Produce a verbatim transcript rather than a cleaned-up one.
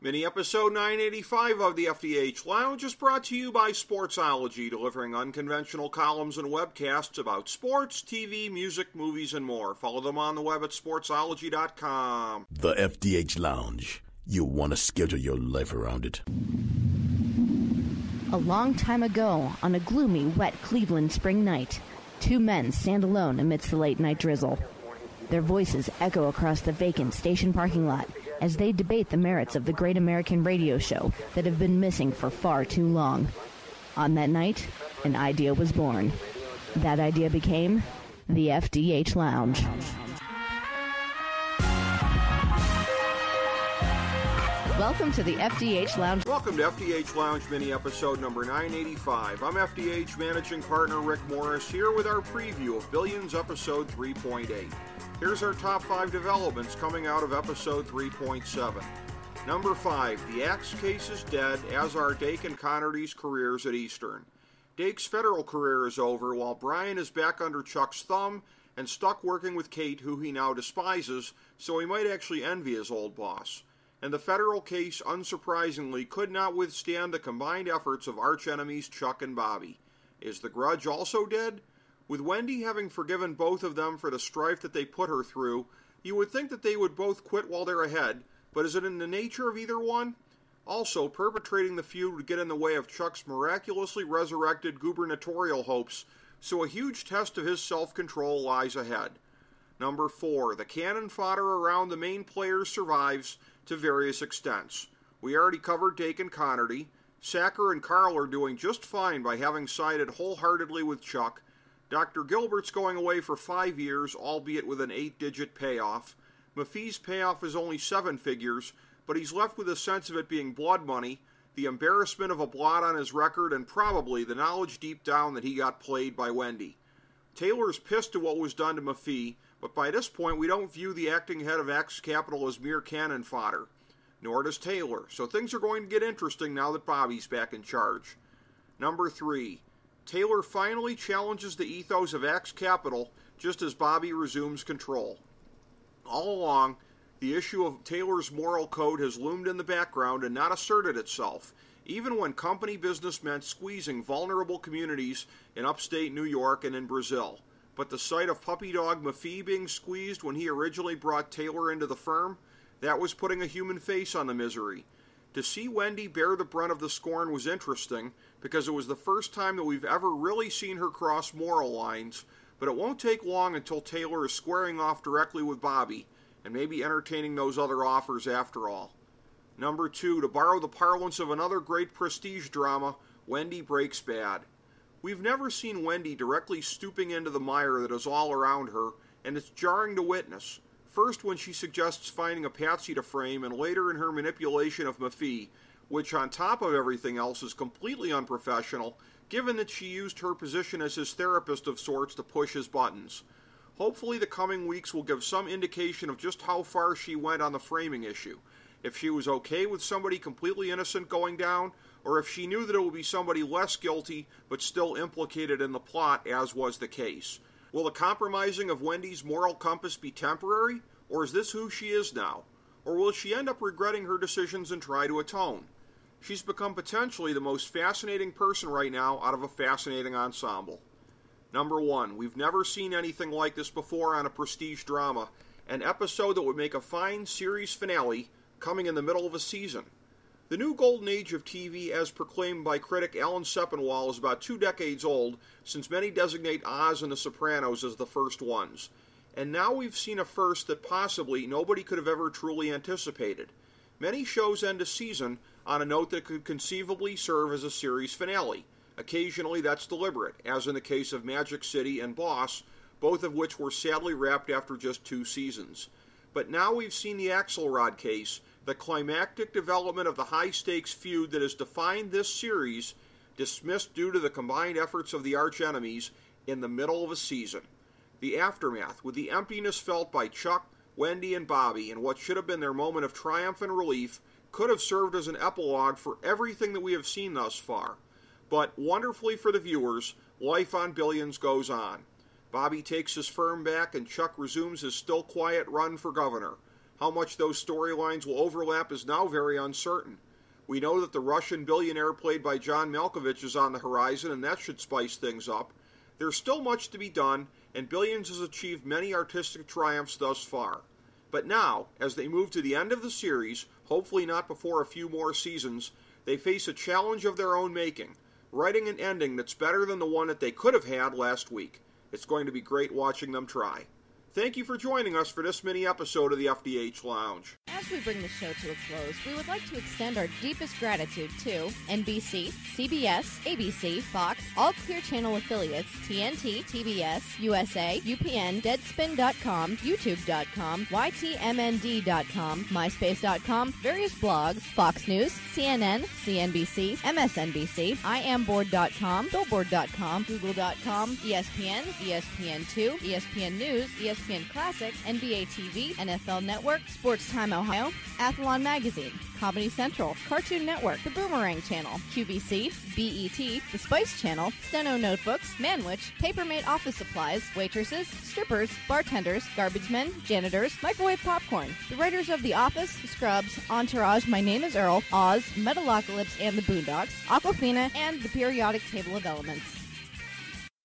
Mini episode nine eighty-five of the F D H Lounge is brought to you by Sportsology, delivering unconventional columns and webcasts about sports, T V, music, movies, and more. Follow them on the web at sportsology dot com. The F D H Lounge. You want to schedule your life around it. A long time ago, on a gloomy, wet Cleveland spring night, two men stand alone amidst the late-night drizzle. Their voices echo across the vacant station parking lot as they debate the merits of the great American radio show that have been missing for far too long. On that night, an idea was born. That idea became the F D H Lounge. Welcome to the F D H Lounge. Welcome to F D H Lounge mini episode number nine eighty-five. I'm F D H managing partner Rick Morris here with our preview of Billions episode three point eight. Here's our top five developments coming out of episode three point seven. Number five, the Axe case is dead, as are Dake and Connerty's careers at Eastern. Dake's federal career is over, while Brian is back under Chuck's thumb and stuck working with Kate, who he now despises, so he might actually envy his old boss. And the federal case, unsurprisingly, could not withstand the combined efforts of archenemies Chuck and Bobby. Is the grudge also dead? With Wendy having forgiven both of them for the strife that they put her through, you would think that they would both quit while they're ahead, but is it in the nature of either one? Also, perpetrating the feud would get in the way of Chuck's miraculously resurrected gubernatorial hopes, so a huge test of his self-control lies ahead. Number four, the cannon fodder around the main players survives to various extents. We already covered Dake and Connerty. Sacker and Carl are doing just fine by having sided wholeheartedly with Chuck. Doctor Gilbert's going away for five years, albeit with an eight-digit payoff. Maffei's payoff is only seven figures, but he's left with a sense of it being blood money, the embarrassment of a blot on his record, and probably the knowledge deep down that he got played by Wendy. Taylor's pissed at what was done to Maffei, but by this point we don't view the acting head of Axe Capital as mere cannon fodder. Nor does Taylor, so things are going to get interesting now that Bobby's back in charge. Number three, Taylor finally challenges the ethos of Axe Capital just as Bobby resumes control. All along, the issue of Taylor's moral code has loomed in the background and not asserted itself, even when company business meant squeezing vulnerable communities in upstate New York and in Brazil. But the sight of puppy dog Maffei being squeezed when he originally brought Taylor into the firm, that was putting a human face on the misery. To see Wendy bear the brunt of the scorn was interesting, because it was the first time that we've ever really seen her cross moral lines, but it won't take long until Taylor is squaring off directly with Bobby, and maybe entertaining those other offers after all. Number two, to borrow the parlance of another great prestige drama, Wendy breaks bad. We've never seen Wendy directly stooping into the mire that is all around her, and it's jarring to witness. First when she suggests finding a patsy to frame, and later in her manipulation of Maffei, which on top of everything else is completely unprofessional, given that she used her position as his therapist of sorts to push his buttons. Hopefully the coming weeks will give some indication of just how far she went on the framing issue. If she was okay with somebody completely innocent going down, or if she knew that it would be somebody less guilty but still implicated in the plot, as was the case. Will the compromising of Wendy's moral compass be temporary, or is this who she is now? Or will she end up regretting her decisions and try to atone? She's become potentially the most fascinating person right now out of a fascinating ensemble. Number one, we've never seen anything like this before on a prestige drama, an episode that would make a fine series finale coming in the middle of a season. The new golden age of T V, as proclaimed by critic Alan Sepinwall, is about two decades old, since many designate Oz and The Sopranos as the first ones. And now we've seen a first that possibly nobody could have ever truly anticipated. Many shows end a season on a note that could conceivably serve as a series finale. Occasionally that's deliberate, as in the case of Magic City and Boss, both of which were sadly wrapped after just two seasons. But now we've seen the Axelrod case, the climactic development of the high-stakes feud that has defined this series, dismissed due to the combined efforts of the archenemies in the middle of a season. The aftermath, with the emptiness felt by Chuck, Wendy, and Bobby in what should have been their moment of triumph and relief, could have served as an epilogue for everything that we have seen thus far. But, wonderfully for the viewers, life on Billions goes on. Bobby takes his firm back and Chuck resumes his still quiet run for governor. How much those storylines will overlap is now very uncertain. We know that the Russian billionaire played by John Malkovich is on the horizon, and that should spice things up. There's still much to be done, and Billions has achieved many artistic triumphs thus far. But now, as they move to the end of the series, hopefully not before a few more seasons, they face a challenge of their own making, writing an ending that's better than the one that they could have had last week. It's going to be great watching them try. Thank you for joining us for this mini episode of the F D H Lounge. As we bring the show to a close, we would like to extend our deepest gratitude to N B C, C B S, A B C, Fox, all Clear Channel affiliates, T N T, T B S, U S A, U P N, Deadspin dot com, YouTube dot com, Y T M N D dot com, MySpace dot com, various blogs, Fox News, C N N, C N B C, M S N B C, I am board dot com, Billboard dot com, Google dot com, E S P N, E S P N two, E S P N News, E S P N Classic, N B A T V, N F L Network, Sports Time Ohio, Athlon Magazine, Comedy Central, Cartoon Network, The Boomerang Channel, Q V C, B E T, The Spice Channel, Steno Notebooks, Manwich, Papermate Office Supplies, waitresses, strippers, bartenders, garbage men, janitors, microwave popcorn, the writers of The Office, Scrubs, Entourage, My Name is Earl, Oz, Metalocalypse and the Boondocks, Aquafina, and the Periodic Table of Elements.